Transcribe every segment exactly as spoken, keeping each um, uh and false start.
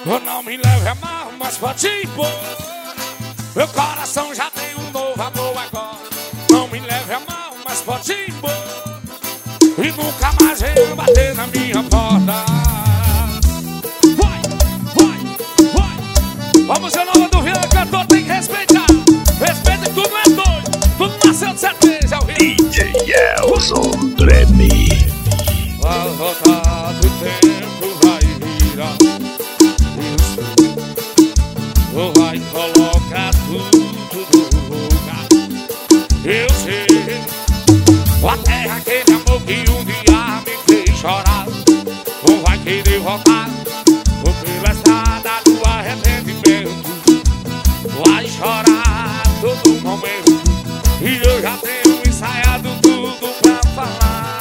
Não me leve a mal, mas pode ir embora. Meu coração já tem um novo amor agora. Não me leve a mal, mas pode ir embora. E nunca mais venha bater na minha porta. Vai, vai, vai. Vamos de novo do Vila Cantor, tem que respeitar. Respeita, tudo é doido, tudo nasceu de certeza, é o Rio. D J Elson Treme. Vai voltar do tempo, vai virar. Ou vai colocar tudo no lugar. Eu sei, a terra, aquele amor que um dia me fez chorar, não vai querer voltar. Vou pela estrada do arrependimento, vai chorar todo momento. E eu já tenho ensaiado tudo pra falar.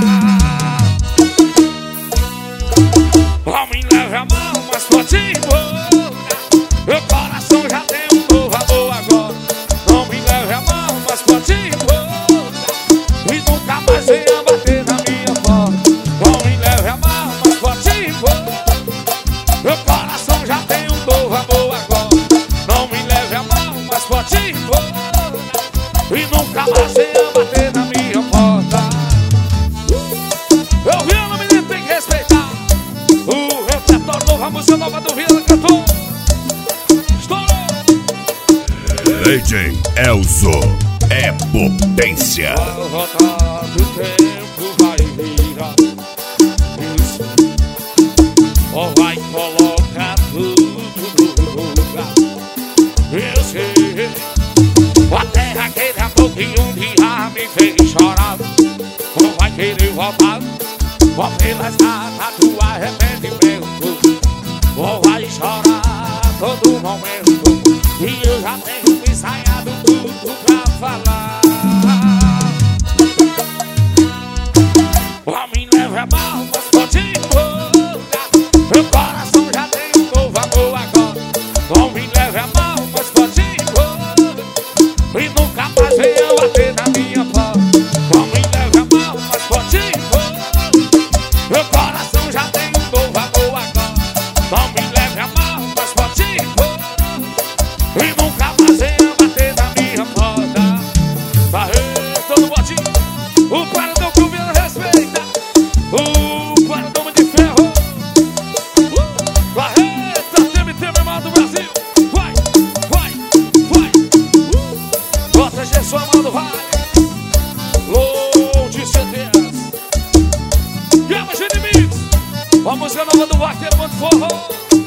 Não me leve a mão, mas pode ir embora. Meu coração já tem um novo amor agora. Não me leve a mão, mas pode ir embora. E nunca mais venha bater na minha porta. Não me leve a mão, mas pode ir embora. Meu coração já tem um novo amor agora. Não me leve a mão, mas pode ir embora. E nunca mais venha bater na minha porta. Eu vi o menino, tem que respeitar. O repertório novo, a música nova do Vila Cantor. D J Elson é potência. Vai voltar do tempo, vai virar. Isso. Ou vai colocar tudo no lugar. Eu sei, a terra, aquele amor que um dia me fez chorar, não vai querer voltar. Vou pela estrada do arrependimento, ou vai chorar todo momento. E eu já tenho ensaiado tudo pra falar. Não me leve a mal, mas pode ir embora. Meu coração já tem um novo amor agora. Não me leve a mal, mas pode ir embora. E nunca mais venha bater na minha porta. Não me leve a mal, mas pode ir embora. Meu coração já tem um novo amor agora. Não me leve a mal, mas pode ir embora. E nunca mais venha bater na minha porta. Barreto, todo botinho. O paradão que o Vila respeita. O paradão de ferro. uh, Barreto, T M T, meu irmão do Brasil. Vai, vai, vai. uh, Bota Gerson, Amado Vale. Low de C Ds. Guerra de inimigos. A música nova do Vaqueiro, muito forró.